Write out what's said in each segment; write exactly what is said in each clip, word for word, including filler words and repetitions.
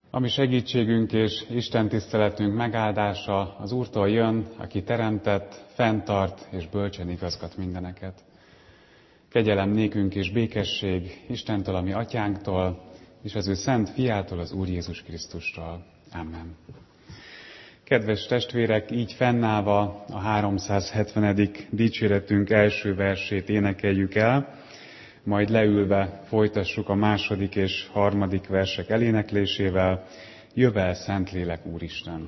Ami segítségünk és Isten tiszteletünk megáldása az Úrtól jön, aki teremtett, fenntart és bölcsen igazgat mindeneket. Kegyelem nékünk és békesség Istentől, a mi atyánktól, és az ő szent fiától, az Úr Jézus Krisztustól. Amen. Kedves testvérek, így fennállva a háromszázhetvenedik dicséretünk első versét énekeljük el, majd leülve folytassuk a második és harmadik versek eléneklésével. Jövel Szentlélek Úristen!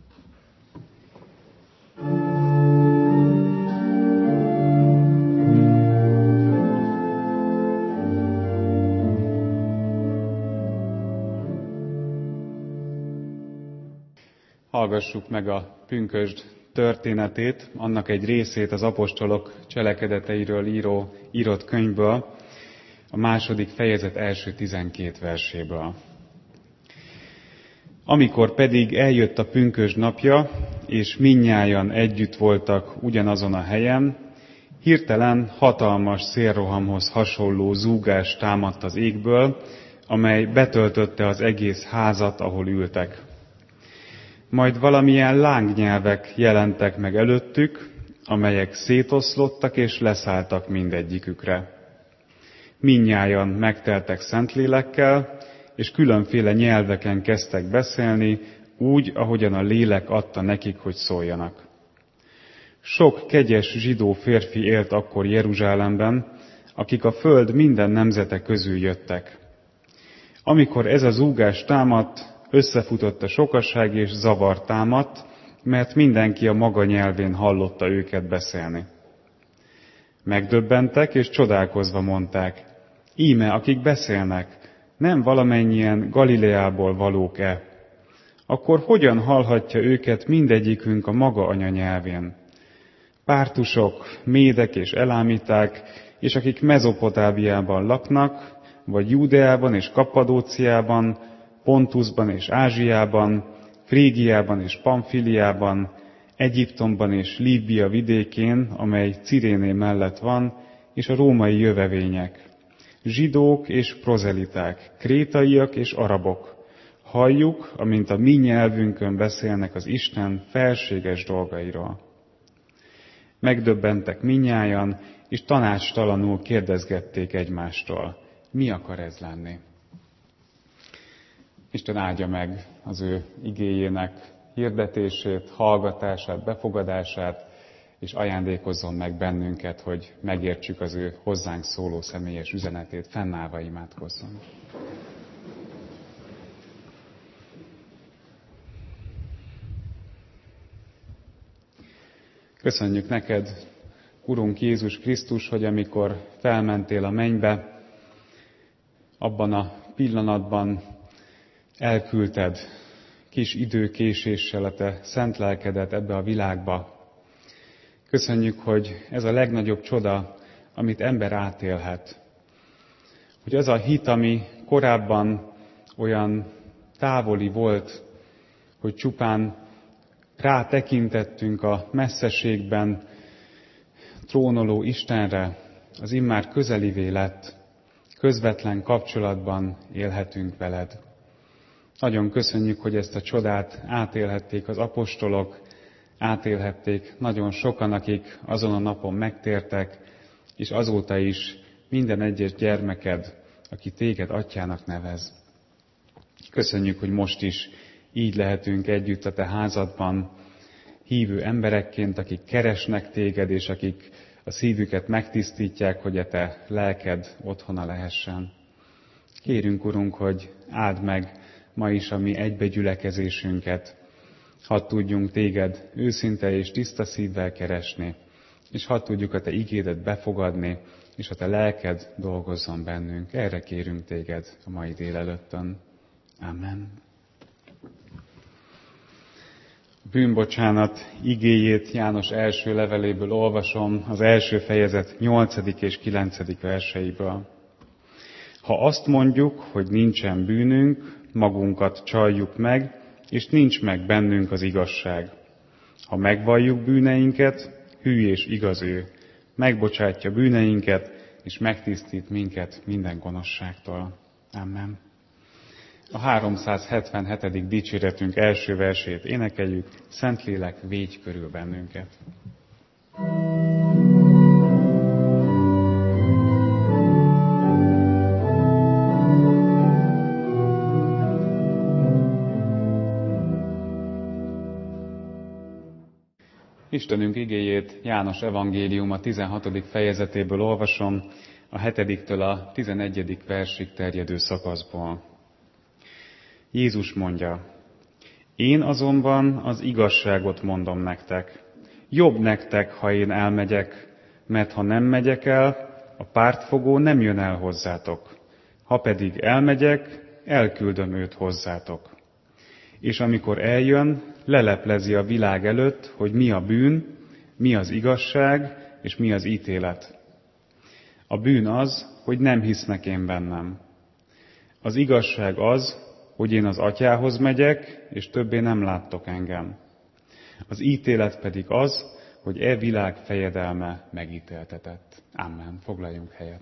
Hallgassuk meg a pünkösd történetét, annak egy részét az apostolok cselekedeteiről író, írott könyvből, a második fejezet első tizenkét verséből. Amikor pedig eljött a pünkösd napja, és mindnyájan együtt voltak ugyanazon a helyen, hirtelen hatalmas szélrohamhoz hasonló zúgás támadt az égből, amely betöltötte az egész házat, ahol ültek. Majd valamilyen lángnyelvek jelentek meg előttük, amelyek szétoszlottak és leszálltak mindegyikükre. Mindnyájan megteltek Szentlélekkel, és különféle nyelveken kezdtek beszélni, úgy, ahogyan a lélek adta nekik, hogy szóljanak. Sok kegyes zsidó férfi élt akkor Jeruzsálemben, akik a föld minden nemzete közül jöttek. Amikor ez a zúgás támadt, összefutott a sokaság és zavar támadt, mert mindenki a maga nyelvén hallotta őket beszélni. Megdöbbentek és csodálkozva mondták: íme, akik beszélnek, nem valamennyien Galileából valók-e? Akkor hogyan hallhatja őket mindegyikünk a maga anyanyelvén? Pártusok, médek és elámiták, és akik Mezopotámiában laknak, vagy Júdeában és Kappadóciában, Pontusban és Ázsiában, Frígiában és Pamfiliában, Egyiptomban és Líbia vidékén, amely Ciréné mellett van, és a római jövevények, zsidók és prozeliták, krétaiak és arabok. Halljuk, amint a mi nyelvünkön beszélnek az Isten felséges dolgairól. Megdöbbentek mindnyájan, és tanácstalanul kérdezgették egymástól: mi akar ez lenni? Isten áldja meg az ő igéjének hirdetését, hallgatását, befogadását, és ajándékozzon meg bennünket, hogy megértsük az ő hozzánk szóló személyes üzenetét. Fennállva imádkozzon. Köszönjük neked, Urunk Jézus Krisztus, hogy amikor felmentél a mennybe, abban a pillanatban elküldted kis időkéséssel a te szent lelkedet ebbe a világba. Köszönjük, hogy ez a legnagyobb csoda, amit ember átélhet. Hogy az a hit, ami korábban olyan távoli volt, hogy csupán rátekintettünk a messzeségben trónoló Istenre, az immár közelivé lett, közvetlen kapcsolatban élhetünk veled. Nagyon köszönjük, hogy ezt a csodát átélhették az apostolok, átélhették nagyon sokan, akik azon a napon megtértek, és azóta is minden egyes gyermeked, aki téged atyának nevez. Köszönjük, hogy most is így lehetünk együtt a te házadban, hívő emberekként, akik keresnek téged, és akik a szívüket megtisztítják, hogy a te lelked otthona lehessen. Kérünk, Urunk, hogy áld meg ma is a mi egybegyülekezésünket, hadd tudjunk téged őszinte és tiszta szívvel keresni, és hadd tudjuk a te igédet befogadni, és a te lelked dolgozzon bennünk. Erre kérünk téged a mai délelőttön. Amen. Bűnbocsánat igéjét János első leveléből olvasom, az első fejezet nyolcadik és kilencedik verseiből. Ha azt mondjuk, hogy nincsen bűnünk, magunkat csaljuk meg, és nincs meg bennünk az igazság. Ha megvalljuk bűneinket, hű és igaz ő, megbocsátja bűneinket, és megtisztít minket minden gonoszságtól. Amen. A háromszázhetvenhetedik dicséretünk első versét énekeljük, Szentlélek, védj körül bennünket. Istenünk igéjét János evangélium a tizenhatodik fejezetéből olvasom, a hetediktől a tizenegyedik versig terjedő szakaszból. Jézus mondja, én azonban az igazságot mondom nektek. Jobb nektek, ha én elmegyek, mert ha nem megyek el, a pártfogó nem jön el hozzátok. Ha pedig elmegyek, elküldöm őt hozzátok. És amikor eljön, leleplezi a világ előtt, hogy mi a bűn, mi az igazság, és mi az ítélet. A bűn az, hogy nem hisznek én bennem. Az igazság az, hogy én az Atyához megyek, és többé nem láttok engem. Az ítélet pedig az, hogy e világ fejedelme megítéltetett. Amen. Foglaljunk helyet.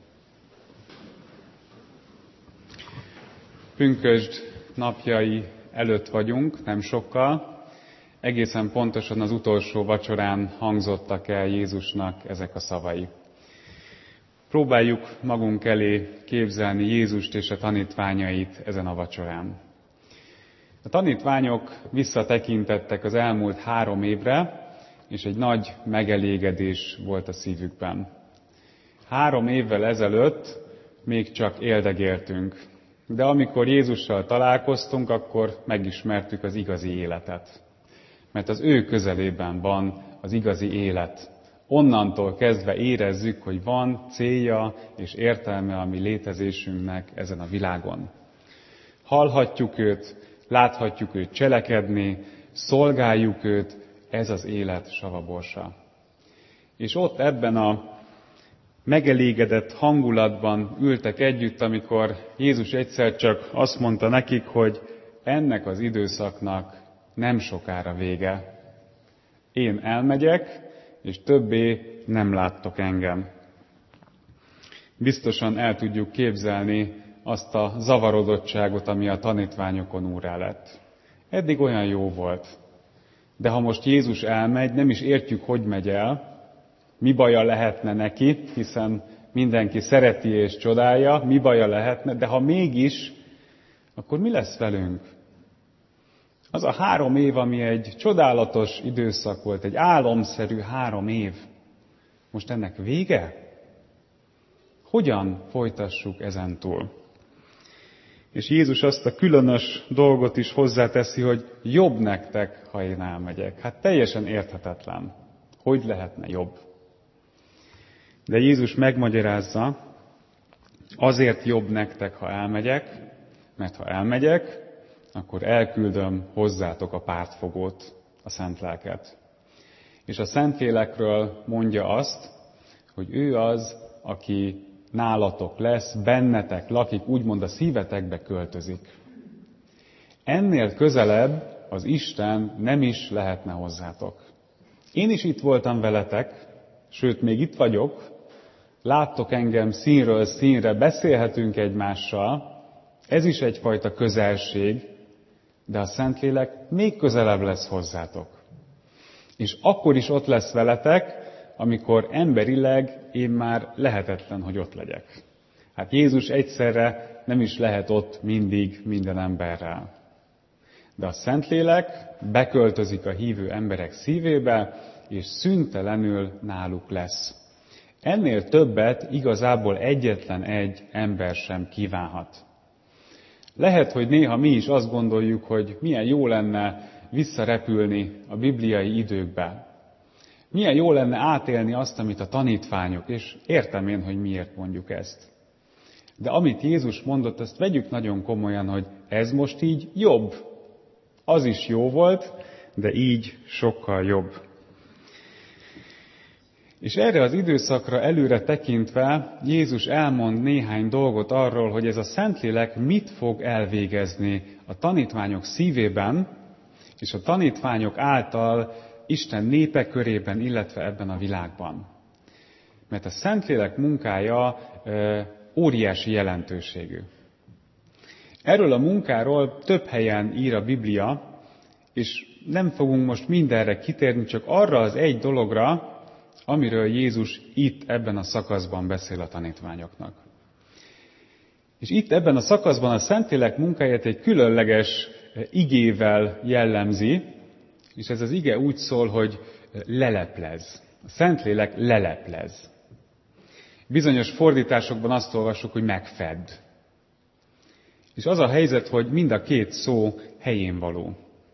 Pünkösd napjai előtt vagyunk, nem sokkal. Egészen pontosan az utolsó vacsorán hangzottak el Jézusnak ezek a szavai. Próbáljuk magunk elé képzelni Jézust és a tanítványait ezen a vacsorán. A tanítványok visszatekintettek az elmúlt három évre, és egy nagy megelégedés volt a szívükben. Három évvel ezelőtt még csak éldegéltünk, de amikor Jézussal találkoztunk, akkor megismertük az igazi életet. Mert az ő közelében van az igazi élet. Onnantól kezdve érezzük, hogy van célja és értelme a mi létezésünknek ezen a világon. Hallhatjuk őt, láthatjuk őt cselekedni, szolgáljuk őt, ez az élet savaborsa. És ott ebben a megelégedett hangulatban ültek együtt, amikor Jézus egyszer csak azt mondta nekik, hogy ennek az időszaknak nem sokára vége. Én elmegyek, és többé nem láttok engem. Biztosan el tudjuk képzelni azt a zavarodottságot, ami a tanítványokon úrrá lett. Eddig olyan jó volt. De ha most Jézus elmegy, nem is értjük, hogy megy el, mi baja lehetne neki, hiszen mindenki szereti és csodálja, mi baja lehetne, de ha mégis, akkor mi lesz velünk? Az a három év, ami egy csodálatos időszak volt, egy álomszerű három év, most ennek vége? Hogyan folytassuk ezentúl? És Jézus azt a különös dolgot is hozzáteszi, hogy jobb nektek, ha én elmegyek. Hát teljesen érthetetlen. Hogy lehetne jobb? De Jézus megmagyarázza, azért jobb nektek, ha elmegyek, mert ha elmegyek, akkor elküldöm hozzátok a pártfogót, a Szent Lelket. És a Szentlélekről mondja azt, hogy ő az, aki nálatok lesz, bennetek lakik, úgymond a szívetekbe költözik. Ennél közelebb az Isten nem is lehetne hozzátok. Én is itt voltam veletek, sőt, még itt vagyok, láttok engem színről színre, beszélhetünk egymással, ez is egyfajta közelség, de a Szentlélek még közelebb lesz hozzátok. És akkor is ott lesz veletek, amikor emberileg én már lehetetlen, hogy ott legyek. Hát Jézus egyszerre nem is lehet ott mindig minden emberrel. De a Szentlélek beköltözik a hívő emberek szívébe, és szüntelenül náluk lesz. Ennél többet igazából egyetlen egy ember sem kívánhat. Lehet, hogy néha mi is azt gondoljuk, hogy milyen jó lenne visszarepülni a bibliai időkbe. Milyen jó lenne átélni azt, amit a tanítványok, és értem én, hogy miért mondjuk ezt. De amit Jézus mondott, azt vegyük nagyon komolyan, hogy ez most így jobb. Az is jó volt, de így sokkal jobb. És erre az időszakra előre tekintve Jézus elmond néhány dolgot arról, hogy ez a Szentlélek mit fog elvégezni a tanítványok szívében, és a tanítványok által Isten népe körében, illetve ebben a világban. Mert a Szentlélek munkája óriási jelentőségű. Erről a munkáról több helyen ír a Biblia, és nem fogunk most mindenre kitérni, csak arra az egy dologra, amiről Jézus itt ebben a szakaszban beszél a tanítványoknak. És itt ebben a szakaszban a Szentlélek munkáját egy különleges igével jellemzi, és ez az ige úgy szól, hogy leleplez. A Szentlélek leleplez. Bizonyos fordításokban azt olvassuk, hogy megfed. És az a helyzet, hogy mind a két szó helyén való.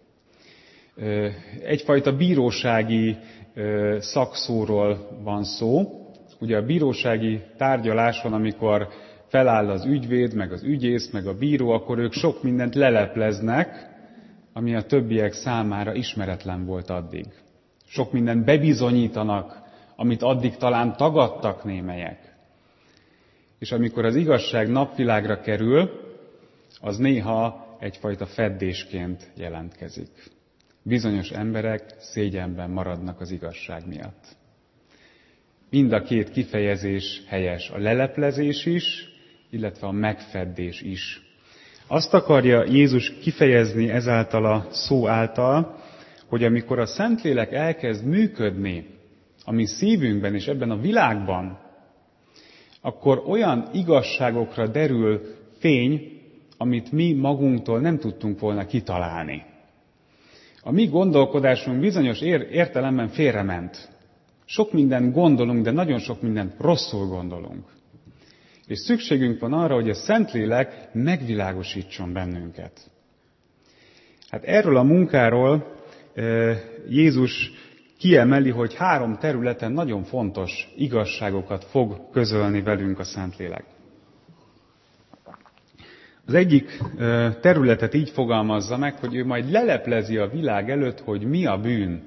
Egyfajta bírósági szakszóról van szó. Ugye a bírósági tárgyaláson, amikor feláll az ügyvéd, meg az ügyész, meg a bíró, akkor ők sok mindent lelepleznek, ami a többiek számára ismeretlen volt addig. Sok mindent bebizonyítanak, amit addig talán tagadtak némelyek. És amikor az igazság napvilágra kerül, az néha egyfajta feddésként jelentkezik. Bizonyos emberek szégyenben maradnak az igazság miatt. Mind a két kifejezés helyes, a leleplezés is, illetve a megfeddés is. Azt akarja Jézus kifejezni ezáltal a szó által, hogy amikor a Szentlélek elkezd működni a mi szívünkben és ebben a világban, akkor olyan igazságokra derül fény, amit mi magunktól nem tudtunk volna kitalálni. A mi gondolkodásunk bizonyos értelemben félrement. Sok mindent gondolunk, de nagyon sok mindent rosszul gondolunk. És szükségünk van arra, hogy a Szentlélek megvilágosítson bennünket. Hát erről a munkáról Jézus kiemeli, hogy három területen nagyon fontos igazságokat fog közölni velünk a Szentlélek. Az egyik területet így fogalmazza meg, hogy ő majd leleplezi a világ előtt, hogy mi a bűn.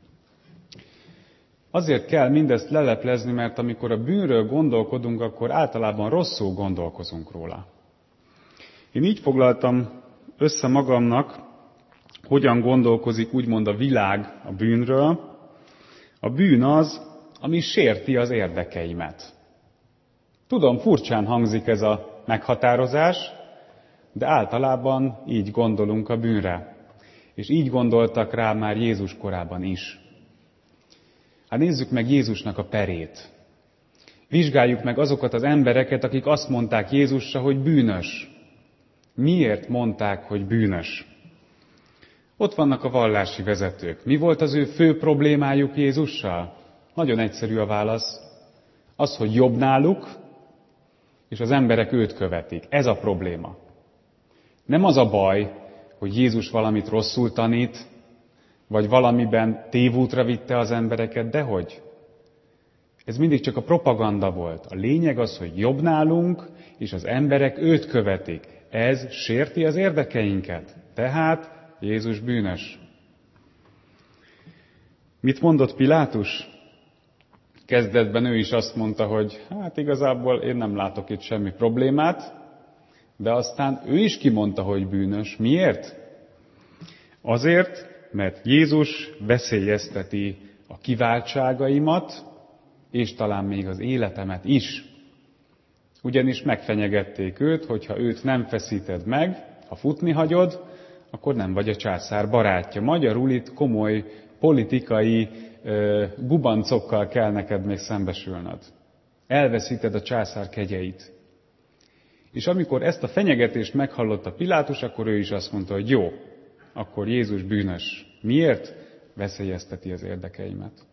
Azért kell mindezt leleplezni, mert amikor a bűnről gondolkodunk, akkor általában rosszul gondolkozunk róla. Én így foglaltam össze magamnak, hogyan gondolkozik úgymond a világ a bűnről. A bűn az, ami sérti az érdekeimet. Tudom, furcsán hangzik ez a meghatározás, de általában így gondolunk a bűnre. És így gondoltak rá már Jézus korában is. Hát nézzük meg Jézusnak a perét. Vizsgáljuk meg azokat az embereket, akik azt mondták Jézusra, hogy bűnös. Miért mondták, hogy bűnös? Ott vannak a vallási vezetők. Mi volt az ő fő problémájuk Jézussal? Nagyon egyszerű a válasz. Az, hogy jobb náluk, és az emberek őt követik. Ez a probléma. Nem az a baj, hogy Jézus valamit rosszul tanít, vagy valamiben tévútra vitte az embereket, dehogy? Ez mindig csak a propaganda volt. A lényeg az, hogy jobb nálunk, és az emberek őt követik. Ez sérti az érdekeinket. Tehát Jézus bűnös. Mit mondott Pilátus? Kezdetben ő is azt mondta, hogy hát igazából én nem látok itt semmi problémát, de aztán ő is kimondta, hogy bűnös. Miért? Azért, mert Jézus veszélyezteti a kiváltságaimat, és talán még az életemet is. Ugyanis megfenyegették őt, hogyha őt nem feszíted meg, ha futni hagyod, akkor nem vagy a császár barátja. Magyarul itt komoly politikai uh, gubancokkal kell neked még szembesülnöd. Elveszíted a császár kegyeit. És amikor ezt a fenyegetést meghallotta Pilátus, akkor ő is azt mondta, hogy jó, akkor Jézus bűnös. Miért? Veszélyezteti az érdekeimet.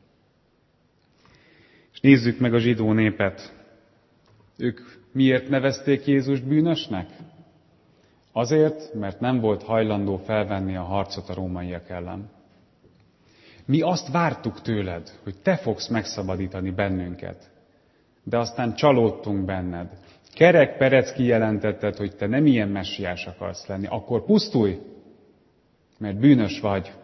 És nézzük meg a zsidó népet. Ők miért nevezték Jézust bűnösnek? Azért, mert nem volt hajlandó felvenni a harcot a rómaiak ellen. Mi azt vártuk tőled, hogy te fogsz megszabadítani bennünket. De aztán csalódtunk benned. Kerek perec kijelentetted, hogy te nem ilyen messiás akarsz lenni. Akkor pusztulj, mert bűnös vagy.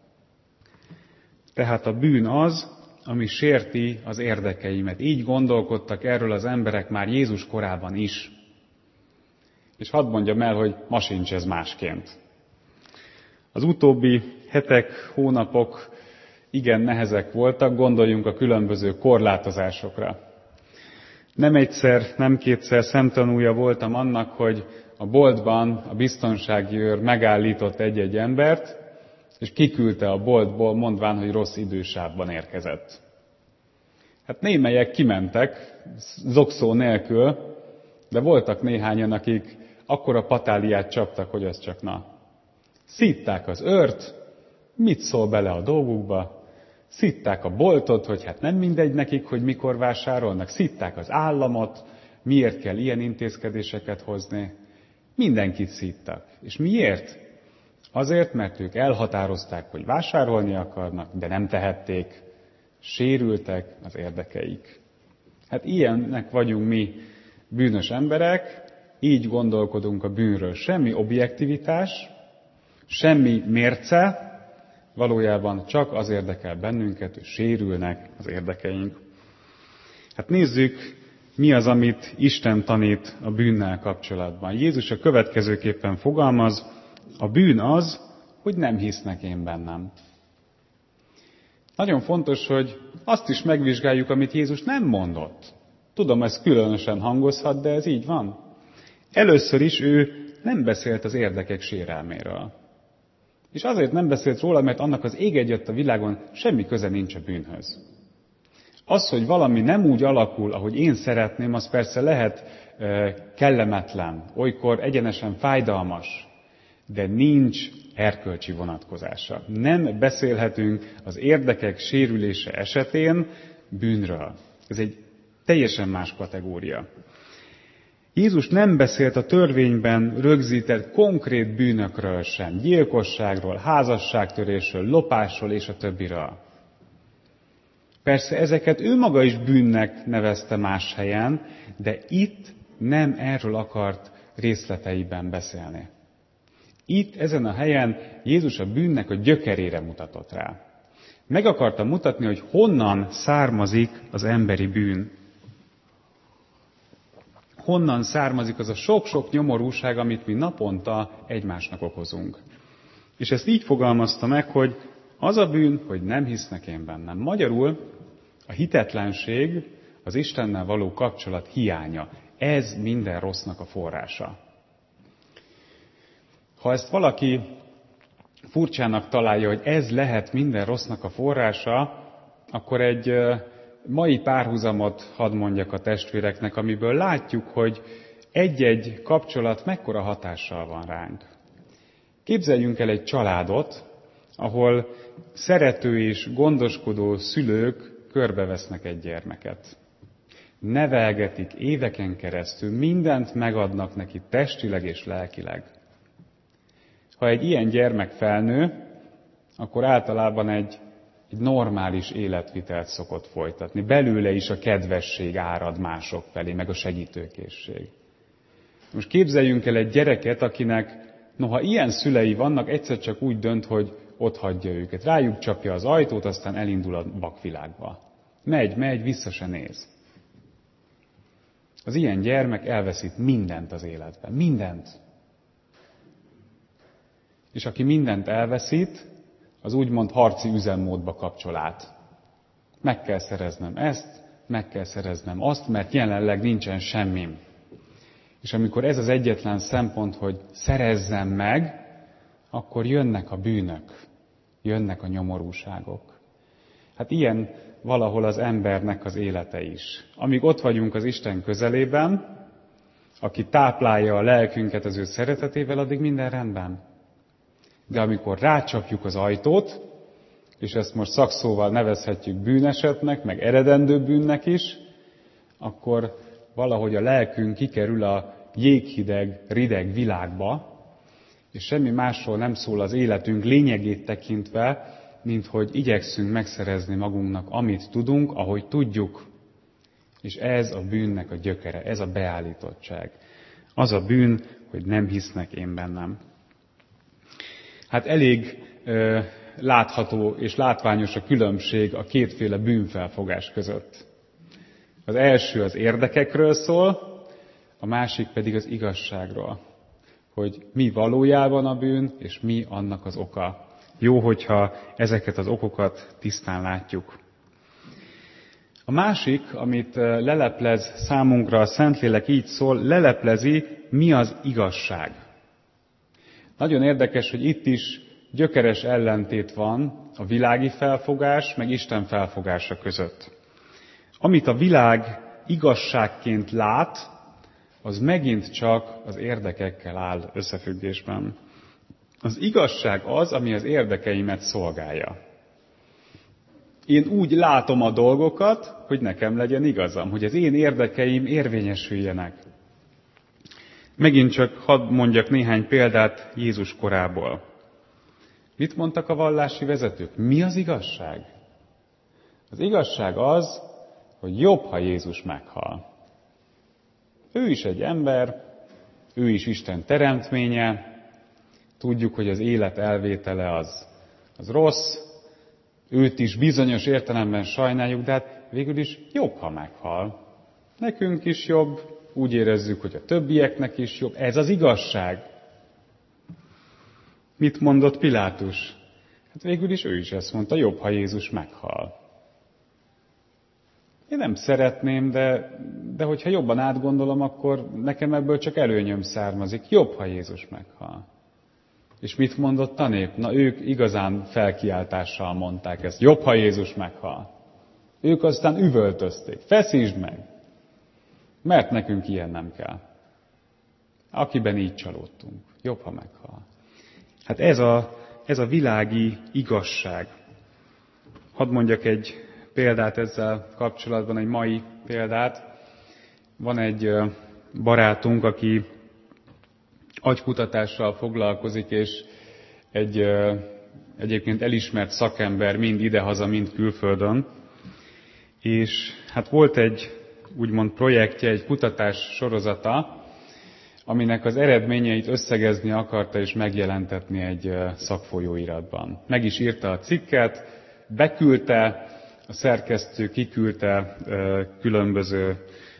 Tehát a bűn az, ami sérti az érdekeimet. Így gondolkodtak erről az emberek már Jézus korában is. És hadd mondjam el, hogy ma sincs ez másként. Az utóbbi hetek, hónapok igen nehezek voltak, gondoljunk a különböző korlátozásokra. Nem egyszer, nem kétszer szemtanúja voltam annak, hogy a boltban a biztonsági őr megállított egy-egy embert, és kiküldte a boltból, mondván, hogy rossz idősávban érkezett. Hát némelyek kimentek, zokszó nélkül, de voltak néhányan, akik akkora patáliát csaptak, hogy az csak na. Szítták az őrt, mit szól bele a dolgukba, szítták a boltot, hogy hát nem mindegy nekik, hogy mikor vásárolnak, szítták az államot, miért kell ilyen intézkedéseket hozni. Mindenkit szíttak. És miért? Azért, mert ők elhatározták, hogy vásárolni akarnak, de nem tehették. Sérültek az érdekeik. Hát ilyennek vagyunk mi bűnös emberek, így gondolkodunk a bűnről. Semmi objektivitás, semmi mérce, valójában csak az érdekel bennünket, hogy sérülnek az érdekeink. Hát nézzük, mi az, amit Isten tanít a bűnnel kapcsolatban. Jézus a következőképpen fogalmaz, a bűn az, hogy nem hisznek én bennem. Nagyon fontos, hogy azt is megvizsgáljuk, amit Jézus nem mondott. Tudom, ez különösen hangozhat, de ez így van. Először is ő nem beszélt az érdekek sérelméről. És azért nem beszélt róla, mert annak az ég egyatt a világon semmi köze nincs a bűnhöz. Az, hogy valami nem úgy alakul, ahogy én szeretném, az persze lehet e, kellemetlen, olykor egyenesen fájdalmas, de nincs erkölcsi vonatkozása. Nem beszélhetünk az érdekek sérülése esetén bűnről. Ez egy teljesen más kategória. Jézus nem beszélt a törvényben rögzített konkrét bűnökről sem, gyilkosságról, házasságtörésről, lopásról és a többiről. Persze ezeket ő maga is bűnnek nevezte más helyen, de itt nem erről akart részleteiben beszélni. Itt, ezen a helyen Jézus a bűnnek a gyökerére mutatott rá. Meg akarta mutatni, hogy honnan származik az emberi bűn. Honnan származik az a sok-sok nyomorúság, amit mi naponta egymásnak okozunk. És ezt így fogalmazta meg, hogy az a bűn, hogy nem hisznek én bennem. Magyarul a hitetlenség, az Istennel való kapcsolat hiánya. Ez minden rossznak a forrása. Ha ezt valaki furcsának találja, hogy ez lehet minden rossznak a forrása, akkor egy mai párhuzamot hadd mondjak a testvéreknek, amiből látjuk, hogy egy-egy kapcsolat mekkora hatással van ránk. Képzeljünk el egy családot, ahol szerető és gondoskodó szülők körbevesznek egy gyermeket. Nevelgetik éveken keresztül, mindent megadnak neki testileg és lelkileg. Ha egy ilyen gyermek felnő, akkor általában egy, egy normális életvitelt szokott folytatni. Belőle is a kedvesség árad mások felé, meg a segítőkészség. Most képzeljünk el egy gyereket, akinek, noha ilyen szülei vannak, egyszer csak úgy dönt, hogy ott hagyja őket. Rájuk csapja az ajtót, aztán elindul a vakvilágba. Megy, megy, vissza se néz. Az ilyen gyermek elveszít mindent az életben. Mindent. És aki mindent elveszít, az úgymond harci üzemmódba kapcsol át. Meg kell szereznem ezt, meg kell szereznem azt, mert jelenleg nincsen semmim. És amikor ez az egyetlen szempont, hogy szerezzem meg, akkor jönnek a bűnök, jönnek a nyomorúságok. Hát ilyen valahol az embernek az élete is. Amíg ott vagyunk az Isten közelében, aki táplálja a lelkünket az ő szeretetével, addig minden rendben. De amikor rácsapjuk az ajtót, és ezt most szakszóval nevezhetjük bűnesetnek, meg eredendő bűnnek is, akkor valahogy a lelkünk kikerül a jéghideg, rideg világba, és semmi másról nem szól az életünk lényegét tekintve, mint hogy igyekszünk megszerezni magunknak, amit tudunk, ahogy tudjuk. És ez a bűnnek a gyökere, ez a beállítottság. Az a bűn, hogy nem hisznek én bennem. Hát elég ö, látható és látványos a különbség a kétféle bűnfelfogás között. Az első az érdekekről szól, a másik pedig az igazságról. Hogy mi valójában a bűn, és mi annak az oka. Jó, hogyha ezeket az okokat tisztán látjuk. A másik, amit leleplez számunkra a Szentlélek, így szól, leleplezi, mi az igazság. Nagyon érdekes, hogy itt is gyökeres ellentét van a világi felfogás, meg Isten felfogása között. Amit a világ igazságként lát, az megint csak az érdekekkel áll összefüggésben. Az igazság az, ami az érdekeimet szolgálja. Én úgy látom a dolgokat, hogy nekem legyen igazam, hogy az én érdekeim érvényesüljenek. Megint csak hadd mondjak néhány példát Jézus korából. Mit mondtak a vallási vezetők? Mi az igazság? Az igazság az, hogy jobb, ha Jézus meghal. Ő is egy ember, ő is Isten teremtménye, tudjuk, hogy az élet elvétele az, az rossz, őt is bizonyos értelemben sajnáljuk, de hát végül is jobb, ha meghal. Nekünk is jobb, úgy érezzük, hogy a többieknek is jobb. Ez az igazság. Mit mondott Pilátus? Hát végül is ő is ezt mondta, jobb, ha Jézus meghal. Én nem szeretném, de, de hogyha jobban átgondolom, akkor nekem ebből csak előnyöm származik. Jobb, ha Jézus meghal. És mit mondott a nép? Na, ők igazán felkiáltással mondták ezt. Jobb, ha Jézus meghal. Ők aztán üvöltözték. Feszítsd meg! Mert nekünk ilyen nem kell. Akiben így csalódtunk. Jobb, ha meghal. Hát ez a, ez a világi igazság. Hadd mondjak egy példát ezzel kapcsolatban, egy mai példát. Van egy barátunk, aki agykutatással foglalkozik, és egy egyébként elismert szakember mind idehaza, mind külföldön. És hát volt egy úgymond projektje, egy kutatás sorozata, aminek az eredményeit összegezni akarta és megjelentetni egy szakfolyóiratban. Meg is írta a cikket, beküldte, a szerkesztő kiküldte különböző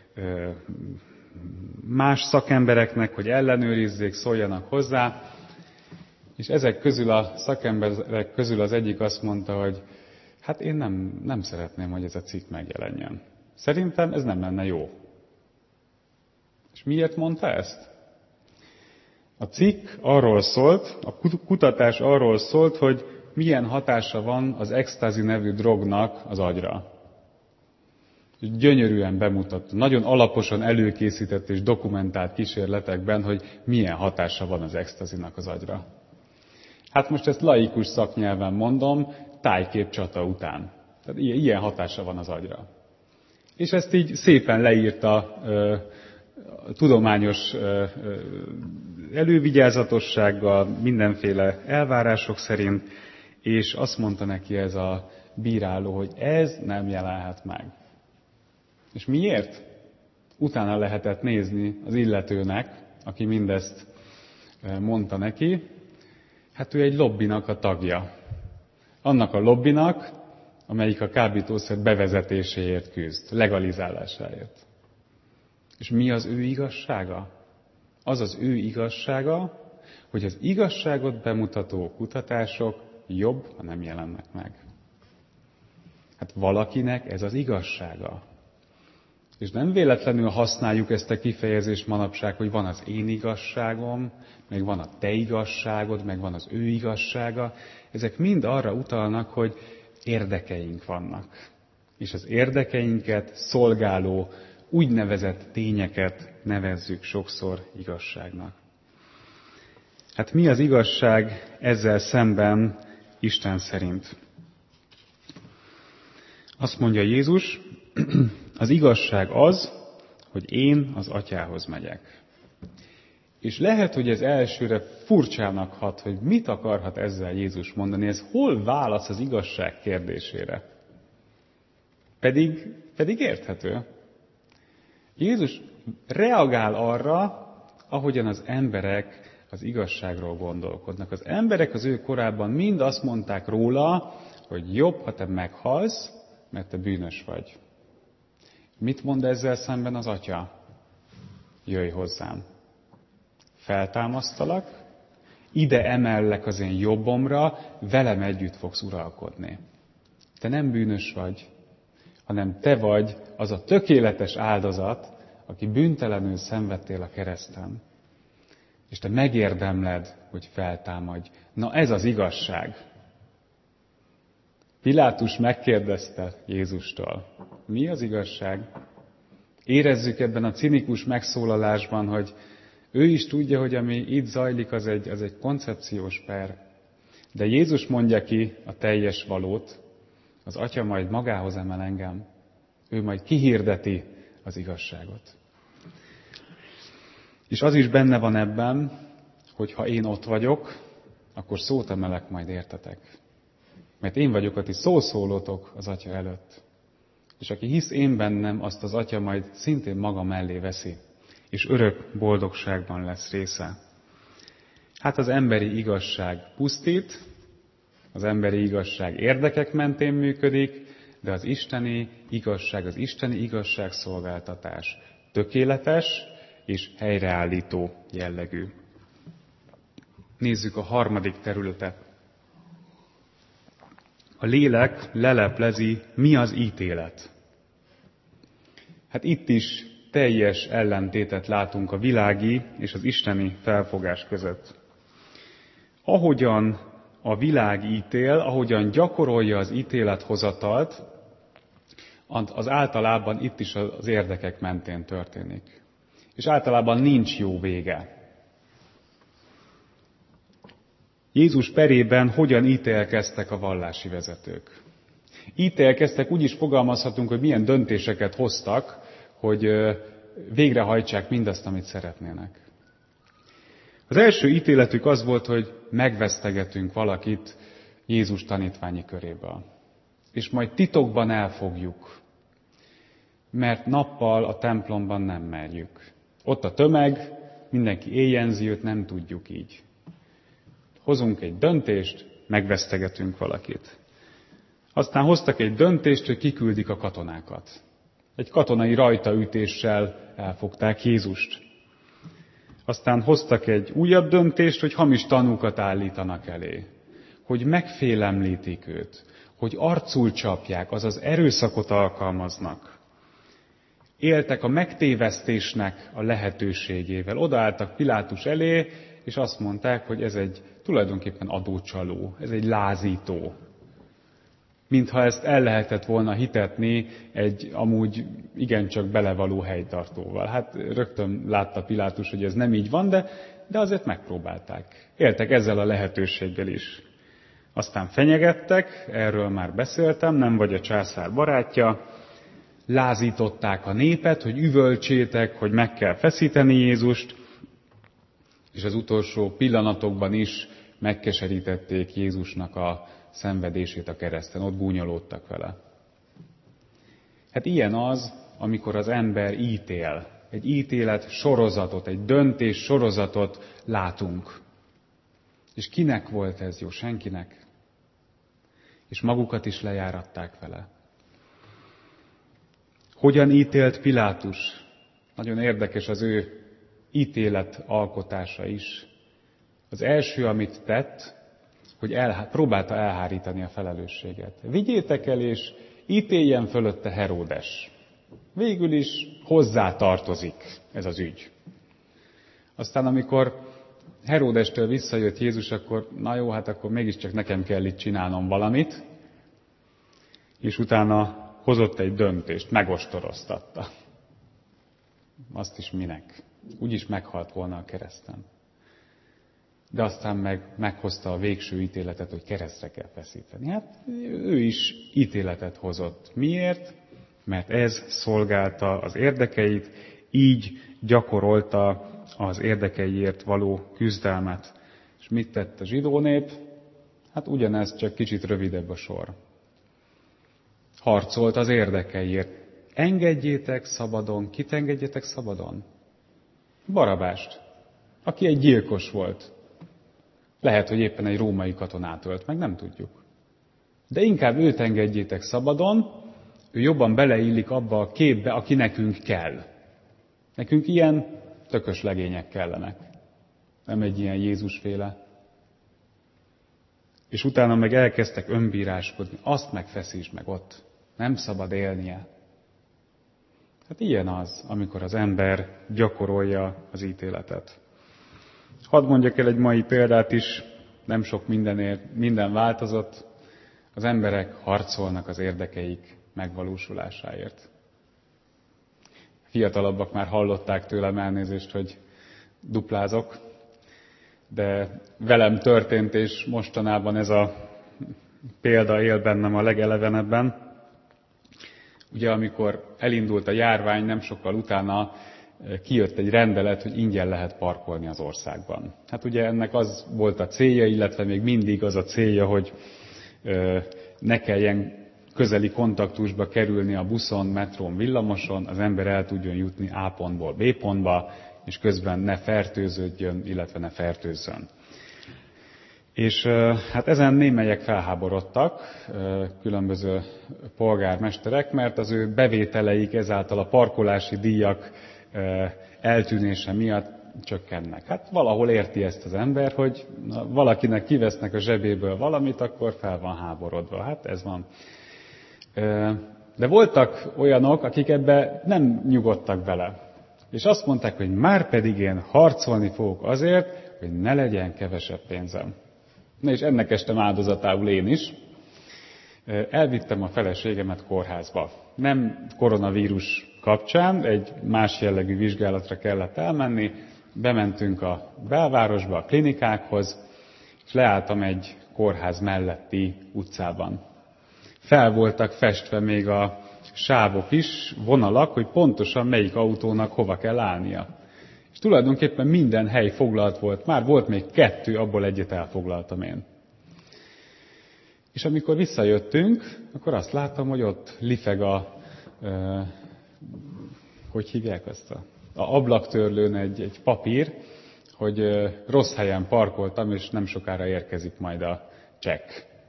más szakembereknek, hogy ellenőrizzék, szóljanak hozzá, és ezek közül a szakemberek közül az egyik azt mondta, hogy hát én nem, nem szeretném, hogy ez a cikk megjelenjen. Szerintem ez nem lenne jó. És miért mondta ezt? A cikk arról szólt, a kutatás arról szólt, hogy milyen hatása van az extázi nevű drognak az agyra. Gyönyörűen bemutatta, nagyon alaposan előkészített és dokumentált kísérletekben, hogy milyen hatása van az extázinak az agyra. Hát most ezt laikus szaknyelven mondom, tájképcsata után. Tehát ilyen hatása van az agyra. És ezt így szépen leírta ö, tudományos ö, ö, elővigyázatossággal, mindenféle elvárások szerint, és azt mondta neki ez a bíráló, hogy ez nem jelenhet meg. És miért? Utána lehetett nézni az illetőnek, aki mindezt mondta neki. Hát ő egy lobbinak a tagja. Annak a lobbinak, amelyik a kábítószer bevezetéséért küzd, legalizálásáért. És mi az ő igazsága? Az az ő igazsága, hogy az igazságot bemutató kutatások jobb, ha nem jelennek meg. Hát valakinek ez az igazsága. És nem véletlenül használjuk ezt a kifejezést manapság, hogy van az én igazságom, meg van a te igazságod, meg van az ő igazsága. Ezek mind arra utalnak, hogy érdekeink vannak. És az érdekeinket szolgáló úgynevezett tényeket nevezzük sokszor igazságnak. Hát mi az igazság ezzel szemben Isten szerint? Azt mondja Jézus, az igazság az, hogy én az Atyához megyek. És lehet, hogy ez elsőre furcsának hat, hogy mit akarhat ezzel Jézus mondani, ez hol válasz az igazság kérdésére. Pedig, pedig érthető. Jézus reagál arra, ahogyan az emberek az igazságról gondolkodnak. Az emberek az ő korában mind azt mondták róla, hogy jobb, ha te meghalsz, mert te bűnös vagy. Mit mond ezzel szemben az Atya? Jöjj hozzám. Feltámasztalak, ide emellek az én jobbomra, velem együtt fogsz uralkodni. Te nem bűnös vagy. hanem te vagy az a tökéletes áldozat, aki bűntelenül szenvedtél a kereszten. És te megérdemled, hogy feltámadj. Na ez az igazság. Pilátus megkérdezte Jézustól, mi az igazság? Érezzük ebben a cinikus megszólalásban, hogy ő is tudja, hogy ami itt zajlik, az egy, az egy koncepciós per. De Jézus mondja ki a teljes valót, az Atya majd magához emel engem. Ő majd kihirdeti az igazságot. És az is benne van ebben, hogy ha én ott vagyok, akkor szót emelek majd értetek. Mert én vagyok a ti szószólótok az Atya előtt. És aki hisz én bennem, azt az Atya majd szintén maga mellé veszi, és örök boldogságban lesz része. Hát az emberi igazság pusztít, az emberi igazság érdekek mentén működik, de az isteni igazság, az isteni igazságszolgáltatás tökéletes és helyreállító jellegű. Nézzük a harmadik területet. A lélek leleplezi, mi az ítélet. Hát itt is teljes ellentétet látunk a világi és az isteni felfogás között. Ahogyan a világ ítél, ahogyan gyakorolja az ítélethozatalt, az általában itt is az érdekek mentén történik. És általában nincs jó vége. Jézus perében hogyan ítélkeztek a vallási vezetők? Ítélkeztek, úgy is fogalmazhatunk, hogy milyen döntéseket hoztak, hogy végrehajtsák mindazt, amit szeretnének. Az első ítéletük az volt, hogy megvesztegetünk valakit Jézus tanítványi köréből. És majd titokban elfogjuk, mert nappal a templomban nem merjük. Ott a tömeg, mindenki éjjenzi, őt nem tudjuk így. Hozunk egy döntést, megvesztegetünk valakit. Aztán hoztak egy döntést, hogy kiküldik a katonákat. Egy katonai rajtaütéssel elfogták Jézust. Aztán hoztak egy újabb döntést, hogy hamis tanúkat állítanak elé. Hogy megfélemlítik őt. Hogy arcul csapják, azaz erőszakot alkalmaznak. Éltek a megtévesztésnek a lehetőségével. Odaálltak Pilátus elé, és azt mondták, hogy ez egy tulajdonképpen adócsaló, ez egy lázító. Mintha ezt el lehetett volna hitetni egy amúgy igencsak belevaló helytartóval. Hát rögtön látta Pilátus, hogy ez nem így van, de, de azért megpróbálták. Éltek ezzel a lehetőséggel is. Aztán fenyegettek, erről már beszéltem, nem vagy a császár barátja. Lázították a népet, hogy üvöltsétek, hogy meg kell feszíteni Jézust, és az utolsó pillanatokban is megkeserítették Jézusnak a szenvedését a kereszten, ott gúnyolódtak vele. Hát ilyen az, amikor az ember ítél. Egy ítélet sorozatot, egy döntés sorozatot látunk. És kinek volt ez jó? Senkinek. És magukat is lejáratták vele. Hogyan ítélt Pilátus? Nagyon érdekes az ő ítélet alkotása is. Az első, amit tett, hogy elhá- próbálta elhárítani a felelősséget. Vigyétek el, és ítéljen fölötte Heródes. Végül is hozzá tartozik ez az ügy. Aztán, amikor Heródestől visszajött Jézus, akkor na jó, hát akkor mégiscsak nekem kell itt csinálnom valamit, és utána hozott egy döntést, megostoroztatta. Azt is minek? Úgyis meghalt volna a kereszten. De aztán meg meghozta a végső ítéletet, hogy keresztre kell feszíteni. Hát ő is ítéletet hozott. Miért? Mert ez szolgálta az érdekeit, így gyakorolta az érdekeiért való küzdelmet. És mit tett a zsidó nép? Hát ugyanez, csak kicsit rövidebb a sor. Harcolt az érdekeiért. Engedjétek szabadon. Kit engedjétek szabadon? Barabást, aki egy gyilkos volt. Lehet, hogy éppen egy római katonát ölt, meg nem tudjuk. De inkább őt engedjétek szabadon, ő jobban beleillik abba a képbe, aki nekünk kell. Nekünk ilyen tökös legények kellenek. Nem egy ilyen Jézusféle. És utána meg elkezdtek önbíráskodni. Azt megfeszítsd meg ott. Nem szabad élnie. Hát ilyen az, amikor az ember gyakorolja az ítéletet. Hadd mondjak el egy mai példát is, nem sok mindenért, minden változott. Az emberek harcolnak az érdekeik megvalósulásáért. Fiatalabbak már hallották tőlem, elnézést, hogy duplázok, de velem történt, és mostanában ez a példa él bennem a legelevenebben. Ugye amikor elindult a járvány, nem sokkal utána kijött egy rendelet, hogy ingyen lehet parkolni az országban. Hát ugye ennek az volt a célja, illetve még mindig az a célja, hogy ne kelljen közeli kontaktusba kerülni a buszon, metrón, villamoson, az ember el tudjon jutni A pontból B pontba, és közben ne fertőződjön, illetve ne fertőzzön. És hát ezen némelyek felháborodtak, különböző polgármesterek, mert az ő bevételeik ezáltal a parkolási díjak eltűnése miatt csökkennek. Hát valahol érti ezt az ember, hogy valakinek kivesznek a zsebéből valamit, akkor fel van háborodva. Hát ez van. De voltak olyanok, akik ebbe nem nyugodtak bele. És azt mondták, hogy már pedig én harcolni fogok azért, hogy ne legyen kevesebb pénzem. Na és ennek estem áldozatául én is. Elvittem a feleségemet kórházba. Nem koronavírus kapcsán, egy más jellegű vizsgálatra kellett elmenni. Bementünk a belvárosba, a klinikákhoz, és leálltam egy kórház melletti utcában. Fel voltak festve még a sávok is, vonalak, hogy pontosan melyik autónak hova kell állnia. És tulajdonképpen minden hely foglalt volt. Már volt még kettő, abból egyet elfoglaltam én. És amikor visszajöttünk, akkor azt láttam, hogy ott lifeg a, e, hogy hívják ezt a, a ablaktörlőn egy, egy papír, hogy e, rossz helyen parkoltam, és nem sokára érkezik majd a csekk.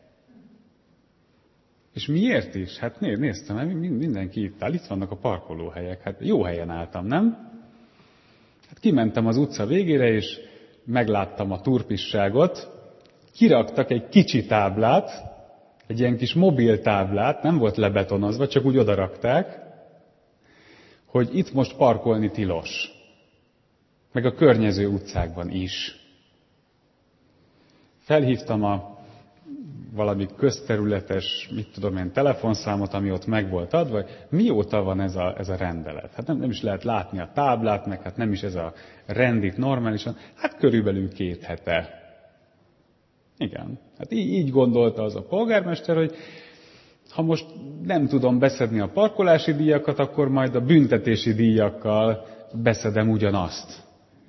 És miért is? Hát nézd, néztem, hát mindenki itt áll, itt vannak a parkolóhelyek. Hát jó helyen álltam, nem? Hát kimentem az utca végére, és megláttam a turpisságot. Kiraktak egy kicsi táblát, egy ilyen kis mobil táblát, nem volt lebetonozva, csak úgy odarakták, hogy itt most parkolni tilos. Meg a környező utcákban is. Felhívtam a valami közterületes, mit tudom én, telefonszámot, ami ott meg volt adva, mióta van ez a, ez a rendelet. Hát nem, nem is lehet látni a táblát, meg hát nem is ez a rend itt normálisan. Hát körülbelül két hete. Igen. Hát így, így gondolta az a polgármester, hogy ha most nem tudom beszedni a parkolási díjakat, akkor majd a büntetési díjakkal beszedem ugyanazt.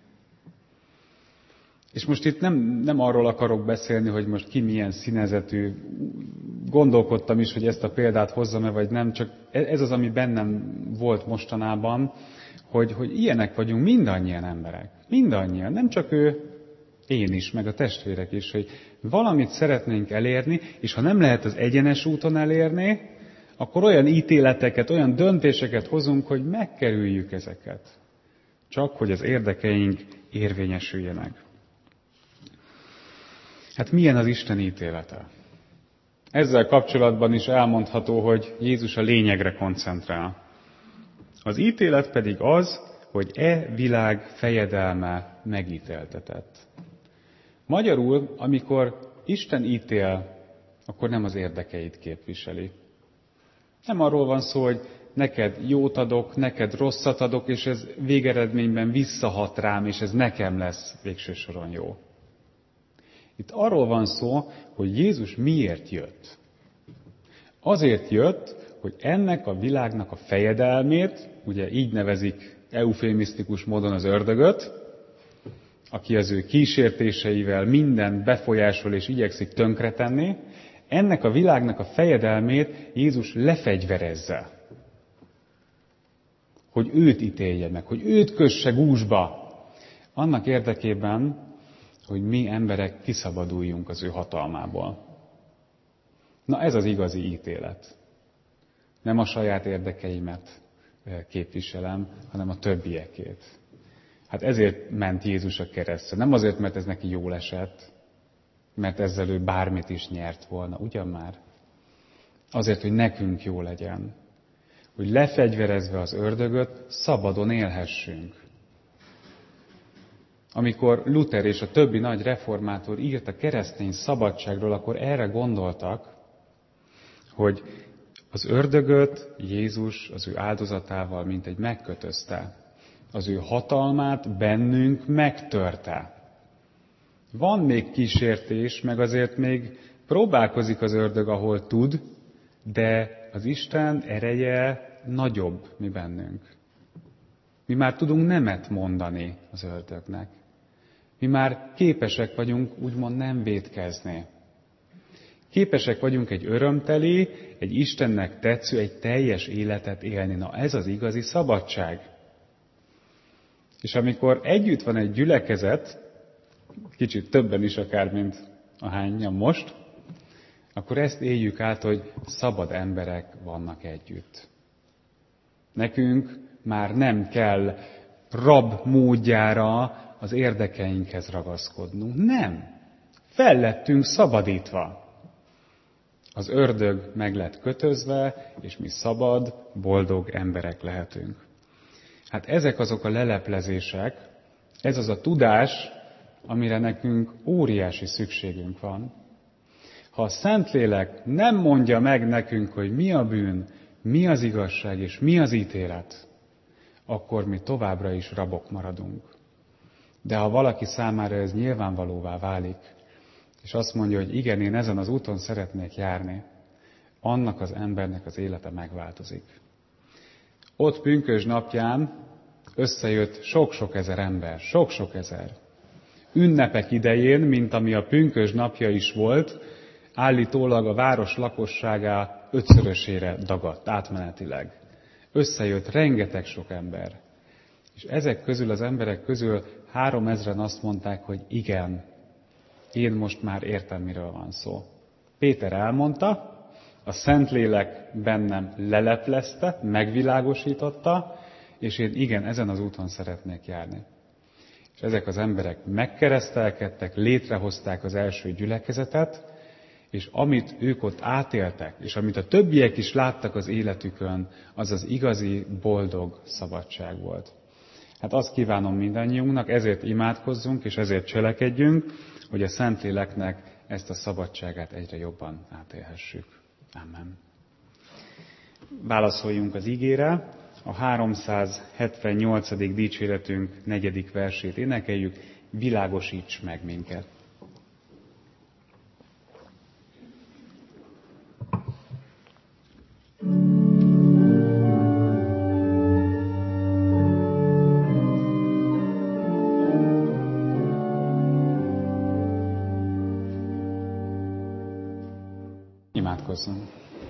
És most itt nem, nem arról akarok beszélni, hogy most ki milyen színezetű. Gondolkodtam is, hogy ezt a példát hozzam-e, vagy nem, csak ez az, ami bennem volt mostanában, hogy, hogy ilyenek vagyunk mindannyian emberek. Mindannyian. Nem csak ő, én is, meg a testvérek is, hogy valamit szeretnénk elérni, és ha nem lehet az egyenes úton elérni, akkor olyan ítéleteket, olyan döntéseket hozunk, hogy megkerüljük ezeket. Csak hogy az érdekeink érvényesüljenek. Hát milyen az Isten ítélete? Ezzel kapcsolatban is elmondható, hogy Jézus a lényegre koncentrál. Az ítélet pedig az, hogy e világ fejedelme megítéltetett. Magyarul, amikor Isten ítél, akkor nem az érdekeit képviseli. Nem arról van szó, hogy neked jót adok, neked rosszat adok, és ez végeredményben visszahat rám, és ez nekem lesz végső soron jó. Itt arról van szó, hogy Jézus miért jött. Azért jött, hogy ennek a világnak a fejedelmét, ugye így nevezik eufémisztikus módon az ördögöt, aki az ő kísértéseivel mindent befolyásol és igyekszik tönkretenni, ennek a világnak a fejedelmét Jézus lefegyverezze. Hogy őt ítélje meg, hogy őt kösse gúzsba. Annak érdekében, hogy mi emberek kiszabaduljunk az ő hatalmából. Na ez az igazi ítélet. Nem a saját érdekeimet képviselem, hanem a többiekét. Hát ezért ment Jézus a keresztre. Nem azért, mert ez neki jól esett, mert ezzel ő bármit is nyert volna, ugyan már? Azért, hogy nekünk jó legyen. Hogy lefegyverezve az ördögöt, szabadon élhessünk. Amikor Luther és a többi nagy reformátor írt a keresztény szabadságról, akkor erre gondoltak, hogy az ördögöt Jézus az ő áldozatával mintegy megkötözte. Az ő hatalmát bennünk megtörte. Van még kísértés, meg azért még próbálkozik az ördög, ahol tud, de az Isten ereje nagyobb, mi bennünk. Mi már tudunk nemet mondani az ördögnek. Mi már képesek vagyunk úgymond nem vétkezni. Képesek vagyunk egy örömteli, egy Istennek tetsző, egy teljes életet élni. Na ez az igazi szabadság. És amikor együtt van egy gyülekezet, kicsit többen is akár, mint ahányan most, akkor ezt éljük át, hogy szabad emberek vannak együtt. Nekünk már nem kell rab módjára az érdekeinkhez ragaszkodnunk. Nem. Fel lettünk szabadítva. Az ördög meg lett kötözve, és mi szabad, boldog emberek lehetünk. Hát ezek azok a leleplezések, ez az a tudás, amire nekünk óriási szükségünk van. Ha a Szentlélek nem mondja meg nekünk, hogy mi a bűn, mi az igazság és mi az ítélet, akkor mi továbbra is rabok maradunk. De ha valaki számára ez nyilvánvalóvá válik, és azt mondja, hogy igen, én ezen az úton szeretnék járni, annak az embernek az élete megváltozik. Ott pünkösd napján összejött sok-sok ezer ember, sok-sok ezer. Ünnepek idején, mint ami a pünkösd napja is volt, állítólag a város lakosságá ötszörösére dagadt átmenetileg. Összejött rengeteg sok ember. És ezek közül, az emberek közül három ezren azt mondták, hogy igen, én most már értem, miről van szó. Péter elmondta, a Szentlélek bennem leleplezte, megvilágosította, és én igen, ezen az úton szeretnék járni. És ezek az emberek megkeresztelkedtek, létrehozták az első gyülekezetet, és amit ők ott átéltek, és amit a többiek is láttak az életükön, az az igazi, boldog szabadság volt. Hát azt kívánom mindannyiunknak, ezért imádkozzunk, és ezért cselekedjünk, hogy a Szentléleknek ezt a szabadságát egyre jobban átélhessük. Amen. Válaszoljunk az igére. A háromszázhetvennyolcadik dicséretünk negyedik versét énekeljük, világosíts meg minket. Imádkozzunk.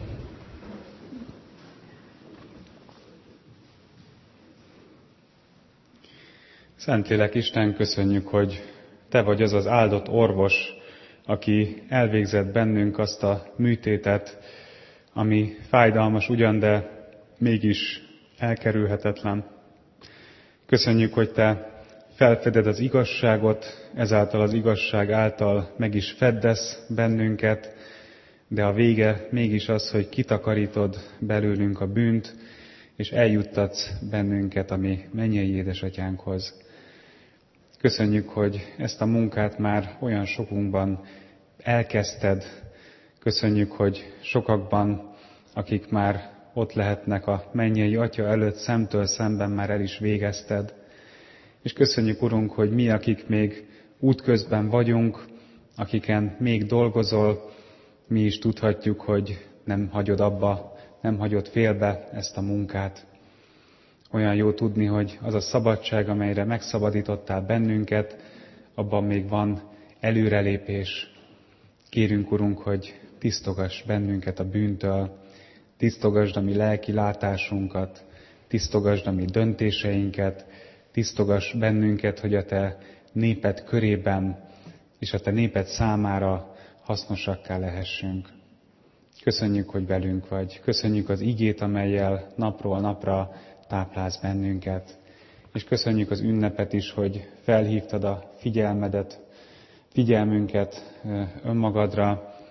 Szentlélek Isten, köszönjük, hogy Te vagy az az áldott orvos, aki elvégzett bennünk azt a műtétet, ami fájdalmas ugyan, de mégis elkerülhetetlen. Köszönjük, hogy Te felfeded az igazságot, ezáltal az igazság által meg is feddesz bennünket, de a vége mégis az, hogy kitakarítod belőlünk a bűnt, és eljuttatsz bennünket a mi mennyei édesatyánkhoz. Köszönjük, hogy ezt a munkát már olyan sokunkban elkezdted. Köszönjük, hogy sokakban, akik már ott lehetnek a mennyei Atya előtt szemtől szemben, már el is végezted. És köszönjük, Urunk, hogy mi, akik még útközben vagyunk, akiken még dolgozol, mi is tudhatjuk, hogy nem hagyod abba, nem hagyod félbe ezt a munkát. Olyan jó tudni, hogy az a szabadság, amelyre megszabadítottál bennünket, abban még van előrelépés. Kérünk, Urunk, hogy tisztogass bennünket a bűntől, tisztogasd a mi lelki látásunkat, tisztogasd a mi döntéseinket, tisztogass bennünket, hogy a Te néped körében és a Te néped számára hasznosakká lehessünk. Köszönjük, hogy velünk vagy. Köszönjük az igét, amellyel napról napra táplálsz bennünket. És köszönjük az ünnepet is, hogy felhívtad a figyelmedet, figyelmünket önmagadra,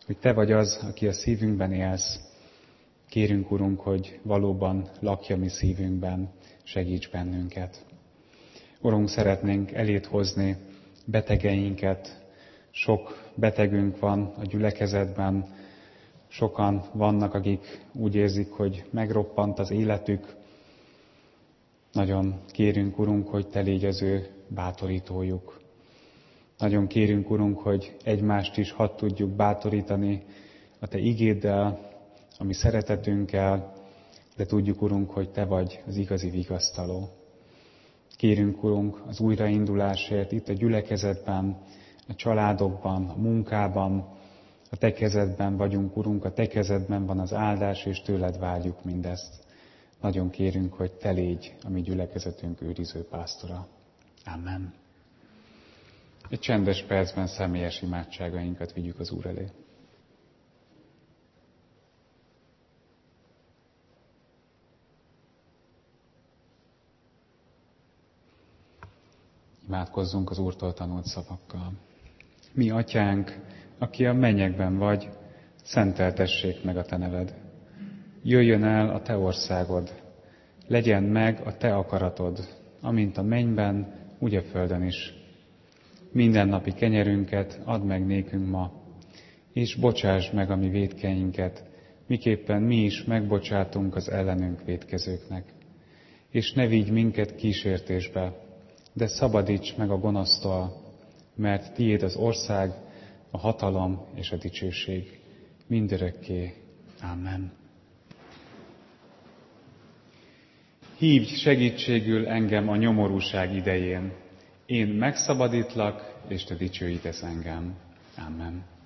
hogy Te vagy az, aki a szívünkben élsz. Kérünk, Urunk, hogy valóban lakj a mi szívünkben, segíts bennünket. Urunk, szeretnénk elét hozni betegeinket. Sok betegünk van a gyülekezetben, sokan vannak, akik úgy érzik, hogy megroppant az életük. Nagyon kérünk, Urunk, hogy Te légy az ő bátorítójuk. Nagyon kérünk, Urunk, hogy egymást is hadd tudjuk bátorítani a Te igéddel, a mi szeretetünkkel, de tudjuk, Urunk, hogy Te vagy az igazi vigasztaló. Kérünk, Urunk, az újraindulásért itt a gyülekezetben, a családokban, a munkában, a Te kezedben vagyunk, Urunk, a Te kezedben van az áldás, és Tőled várjuk mindezt. Nagyon kérünk, hogy Te légy a mi gyülekezetünk őriző pásztora. Amen. Egy csendes percben személyes imádságainkat vigyük az Úr elé. Imádkozzunk az Úrtól tanult szavakkal. Mi, Atyánk, aki a mennyekben vagy, szenteltessék meg a Te neved. Jöjjön el a Te országod, legyen meg a Te akaratod, amint a mennyben, úgy a földön is. Mindennapi kenyerünket add meg nékünk ma, és bocsásd meg a mi vétkeinket, miképpen mi is megbocsátunk az ellenünk vétkezőknek. És ne vigy minket kísértésbe, de szabadíts meg a gonosztól, mert Tiéd az ország, a hatalom és a dicsőség mindörökké. Amen. Hívj segítségül engem a nyomorúság idején. Én megszabadítlak, és Te dicsőítesz engem. Amen.